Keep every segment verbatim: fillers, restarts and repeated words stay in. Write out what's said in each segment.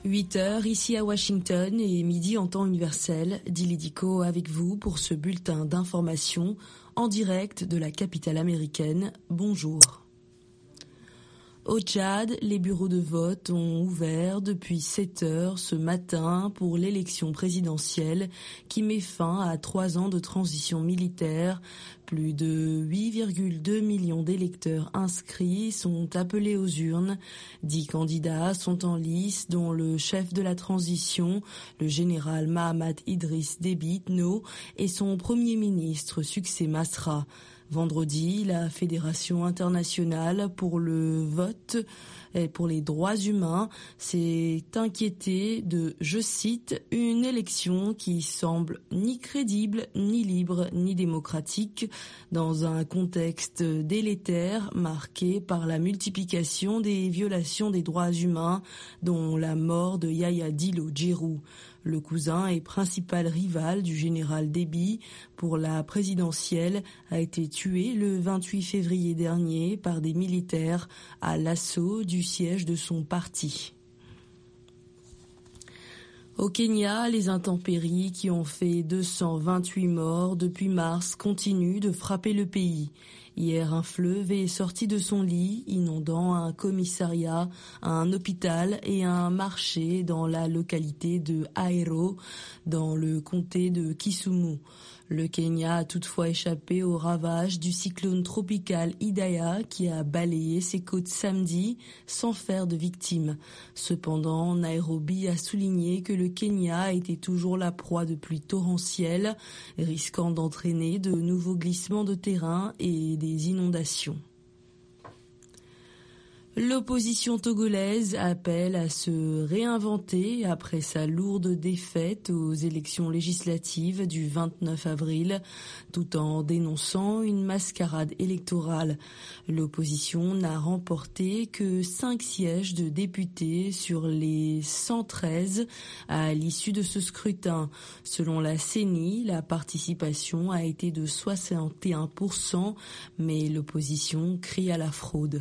huit heures ici à Washington et midi en temps universel. Dili Diko avec vous pour ce bulletin d'information en direct de la capitale américaine. Bonjour. Au Tchad, les bureaux de vote ont ouvert depuis sept heures ce matin pour l'élection présidentielle qui met fin à trois ans de transition militaire. Plus de huit virgule deux millions d'électeurs inscrits sont appelés aux urnes. Dix candidats sont en lice, dont le chef de la transition, le général Mahamat Idriss Déby Itno, et son premier ministre Succès Masra. Vendredi, la Fédération internationale pour le vote et pour les droits humains s'est inquiétée de, je cite, une élection qui semble ni crédible, ni libre, ni démocratique dans un contexte délétère marqué par la multiplication des violations des droits humains, dont la mort de Yahya Dillo Djirou. Le cousin et principal rival du général Déby pour la présidentielle a été tué le vingt-huit février dernier par des militaires à l'assaut du siège de son parti. Au Kenya, les intempéries qui ont fait deux cent vingt-huit morts depuis mars continuent de frapper le pays. Hier, un fleuve est sorti de son lit, inondant un commissariat, un hôpital et un marché dans la localité de Ahero, dans le comté de Kisumu. Le Kenya a toutefois échappé aux ravages du cyclone tropical Idaya qui a balayé ses côtes samedi sans faire de victimes. Cependant, Nairobi a souligné que le Kenya était toujours la proie de pluies torrentielles, risquant d'entraîner de nouveaux glissements de terrain et des inondations. L'opposition togolaise appelle à se réinventer après sa lourde défaite aux élections législatives du vingt-neuf avril, tout en dénonçant une mascarade électorale. L'opposition n'a remporté que cinq sièges de députés sur les cent treize à l'issue de ce scrutin. Selon la C E N I, la participation a été de soixante et un pour cent, mais l'opposition crie à la fraude.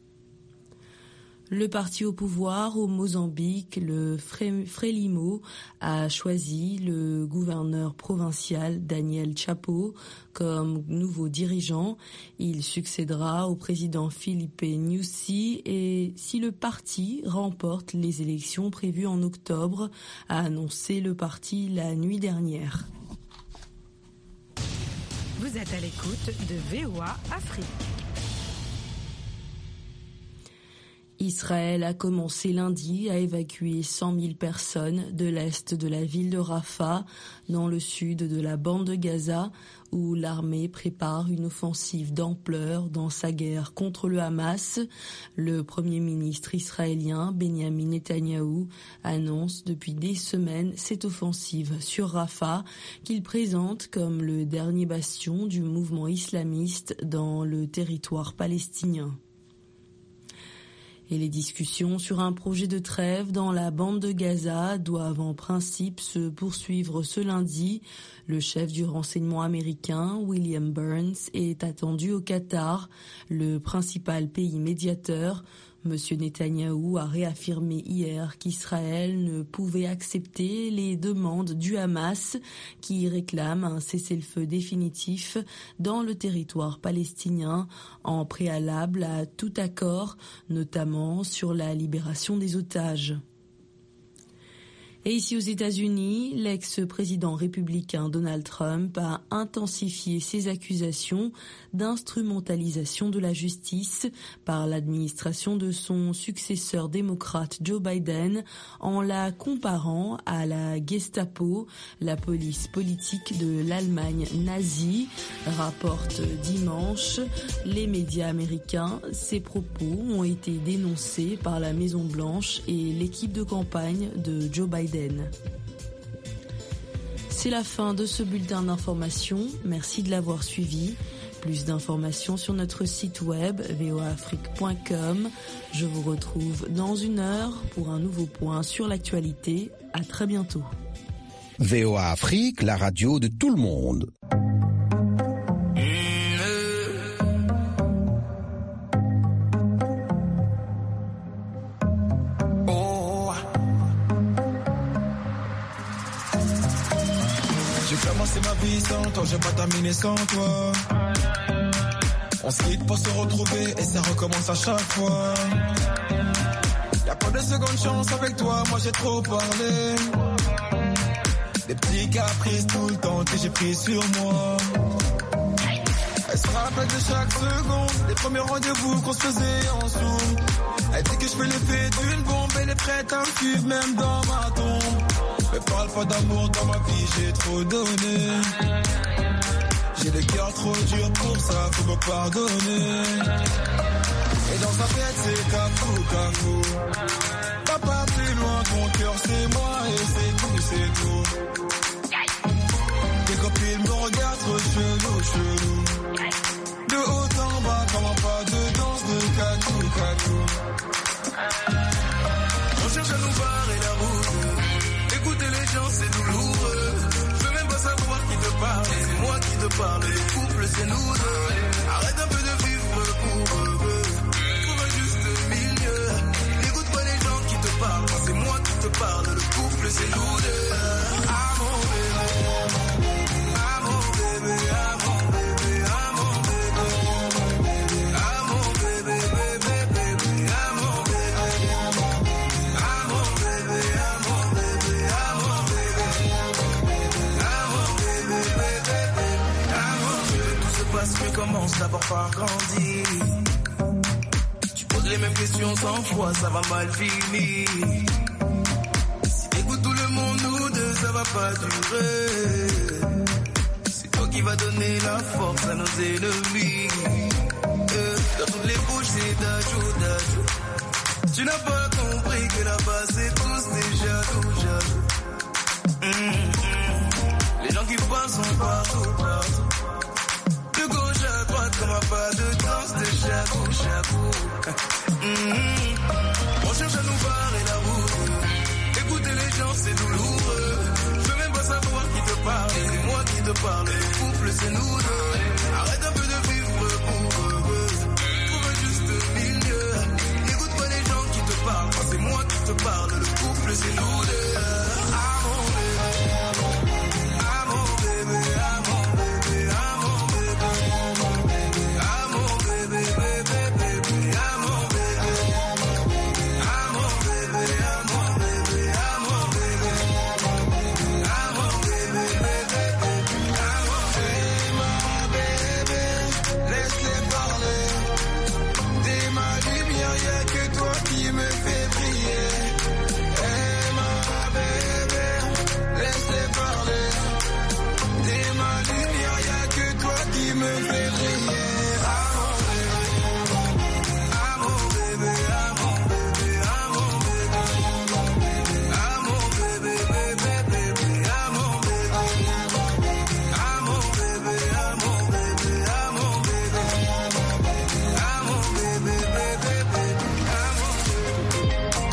Le parti au pouvoir au Mozambique, le Frelimo, a choisi le gouverneur provincial Daniel Chapo comme nouveau dirigeant. Il succédera au président Filipe Nyusi et si le parti remporte les élections prévues en octobre, a annoncé le parti la nuit dernière. Vous êtes à l'écoute de V O A Afrique. Israël a commencé lundi à évacuer cent mille personnes de l'est de la ville de Rafah, dans le sud de la bande de Gaza, où l'armée prépare une offensive d'ampleur dans sa guerre contre le Hamas. Le premier ministre israélien Benjamin Netanyahou annonce depuis des semaines cette offensive sur Rafah, qu'il présente comme le dernier bastion du mouvement islamiste dans le territoire palestinien. Et les discussions sur un projet de trêve dans la bande de Gaza doivent en principe se poursuivre ce lundi. Le chef du renseignement américain, William Burns, est attendu au Qatar, le principal pays médiateur. Monsieur Netanyahou a réaffirmé hier qu'Israël ne pouvait accepter les demandes du Hamas qui réclame un cessez-le-feu définitif dans le territoire palestinien en préalable à tout accord, notamment sur la libération des otages. Et ici aux États-Unis, l'ex-président républicain Donald Trump a intensifié ses accusations d'instrumentalisation de la justice par l'administration de son successeur démocrate Joe Biden en la comparant à la Gestapo, la police politique de l'Allemagne nazie, rapporte dimanche les médias américains. Ces propos ont été dénoncés par la Maison-Blanche et l'équipe de campagne de Joe Biden. C'est la fin de ce bulletin d'information. Merci de l'avoir suivi. Plus d'informations sur notre site web v o a afrique point com. Je vous retrouve dans une heure pour un nouveau point sur l'actualité. À très bientôt. V O A Afrique, la radio de tout le monde. commencé ma vie sans toi, j'ai pas terminé sans toi. On se quitte pour se retrouver et ça recommence à chaque fois. Y'a pas de seconde chance avec toi, moi j'ai trop parlé. Des petits caprices tout le temps que j'ai pris sur moi. Elle se rappelle de chaque seconde, les premiers rendez-vous qu'on se faisait en zoom. Elle dit que je fais l'effet d'une bombe, elle est prête à me suivre même dans ma tombe. Mais parle pas d'amour dans ma vie, j'ai trop donné. J'ai le cœur trop dur pour ça, faut me pardonner. Et dans sa tête c'est cafou, cafou. Papa plus loin, ton cœur c'est moi et c'est tout, c'est tout. Tes copines me regardent trop chelou, chelou. De haut en bas, comment pas de danse de cacou, cacou. On cherche à nous barrer la route. Écouter les gens c'est douloureux. Je veux même pas savoir qui te parle. C'est moi qui te parle. Le couple c'est nous deux. Arrête un peu de vivre pour eux. Trouve un juste milieu. N'écoute pas les gens qui te parlent. C'est moi qui te parle. Le couple c'est nous deux. Ah mon bébé. Ah mon bébé. Ah mon bébé. Ah mon bébé. Ah mon bébé. Bébé bébé. Ah mon bébé. Ah mon bébé. Ah mon bébé. Ah mon bébé. Ah mon bébé. Bébé bébé. Ah mon bébé. Tout se passe mieux, commence d'abord par grandir. Tu poses les mêmes questions cent fois, ça va mal finir. Si t'écoutes tout le monde, nous deux, ça va pas durer. C'est toi qui vas donner la force à nos ennemis. Euh, dans toutes les bouches, c'est d'ajout, d'ajout. Tu n'as pas compris que là-bas, c'est tous des jaloux, jaloux. Mmh, mmh. Les gens qui passent sont partout, partout. De gauche à droite, comme un pas de danse de jabou, jabou. Mmh. On cherche à nous barrer la route. Écouter les gens, c'est douloureux. Je veux même pas savoir qui te parle. C'est moi qui te parle. Le couple, c'est nous deux. Arrête un peu de vivre pour eux. Trouve un juste milieu. N'écoute pas les gens qui te parlent. C'est moi qui te parle. Le couple, c'est nous deux. Ah mon bébé. Ah mon bébé. Ah mon bébé. Ah mon bébé. Ah mon bébé. Bébé bébé. Ah mon bébé. Ah mon bébé. Ah mon bébé. Ah mon bébé. Ah mon bébé. Bébé bébé. Ah mon bébé. Ma bébé, laisse-les parler. T'es ma lumière, y'a que toi qui me fais briller. Hey ma bébé, laisse-les parler. T'es ma lumière, y'a que toi qui me fais briller. Ah mon bébé, ah mon bébé, ah mon bébé, ah mon bébé, ah mon bébé, bébé bébé, ah mon bébé, ah mon bébé, ah mon bébé, ah mon bébé, ah mon bébé, bébé bébé, ah mon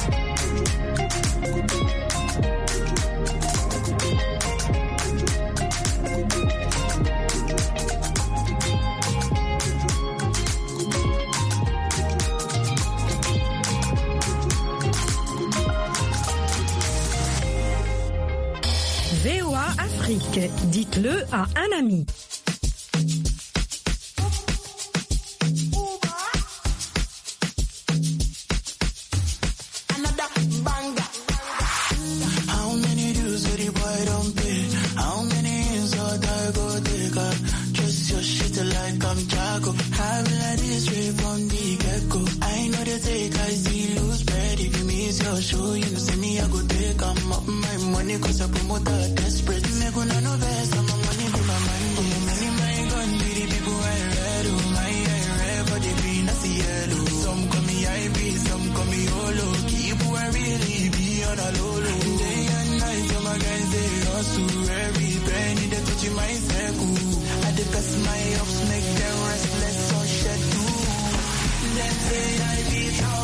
V O A Afrique, dites-le à un ami. How many dues did the boy don't pay? How many insult I go take up? Just your shit like I'm Jago. Having like this straight from the get-go. I know they take, I see lose bread. If you miss your show, you know, send me, I go take. I'm up my money, cause I promote the desperate. Me gonna know best, I'm my money, be my money. Many my gun, be the people I read. Oh, my I read for the green, I see yellow. Some call me I B, some call me Olo. Keep who I really be on a low low. Day and night, so my guys, they hustle. Every penny, they touching my circle. I discuss my ups, make them restless on schedule. Then say I be